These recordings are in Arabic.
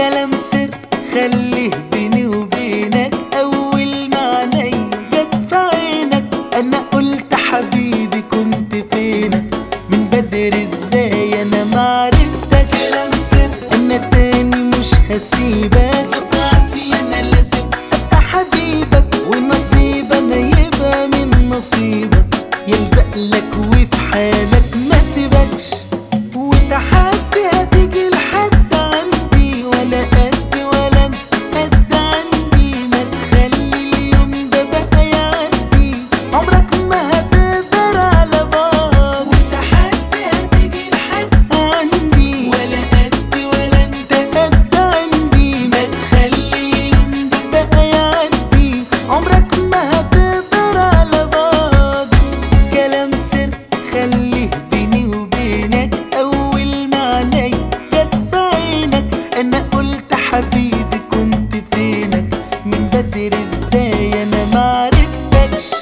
كلام سر خليه بيني وبينك، اول ما عينيا جت في عينك انا قلت حبيبي كنت فينك من بدري، ازاي انا معرفتك. كلام سر انا تاني مش هسيبك، سكعتي انا لازم ابقى حبيبك، ونصيب انا يبقى من نصيبك يلزق لك وفي حالك ما سيبكش. وتحدي هتيجي لحد عندي ولا قد ولا انت قد عندي، ما تخلي اليوم ده بقى يعدي عمرك ما هتقدر على بعض. وتحدي هتيجي لحد عندي ولا قد ولا انت قد عندي، ما تخلي اليوم ده بقى يعدي عمرك ما هتقدر على بعض. كلام سر خليه بيني وبينك، اول ما عينيا جت في عينك انا قلت حبيبي كنت فينك من بدري، ازاي انا معرفتكش.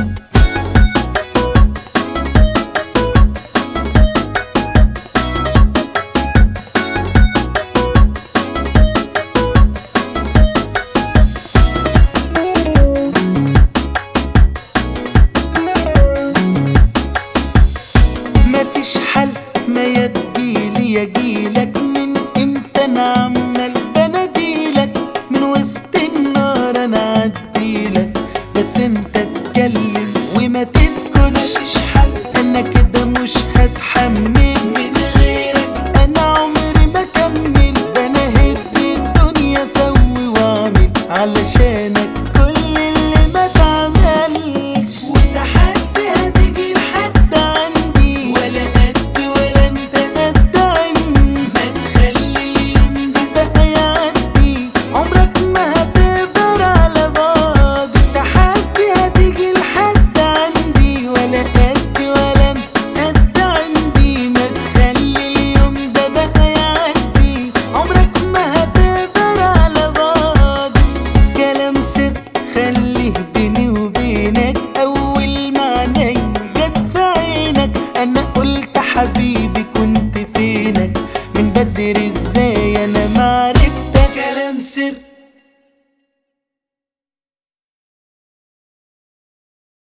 مفيش حل ما يجيلي يجيلك، من امتى انا عمال بناديلك، من وسط النار انا عديلك بس انت اتكلم وما تسكتش. مفيش حل انا كده مش هتحمل من غيرك، انا عمري ما كمل، ده انا هد الدنيا سوي واعمل علشانك كل اللي ما تعملش. وتحدي هتيجي لحد عندي ولا قد ولا انت قد عندي، ما تخلي اليوم ده بقى يعدي عمرك ما هتقدر على بعض. تحدي هتيجي لحد عندي ولا قد ولا انت قد عندي، ما تخلي اليوم ده بقى يعدي عمرك ما هتقدر على بعض. كلام سر خليه بيني وبينك، اول ما عينيا جت في عينك انا قلت حبيبي كنت فينك من بدري، ازاي انا معرفتك. كلام سر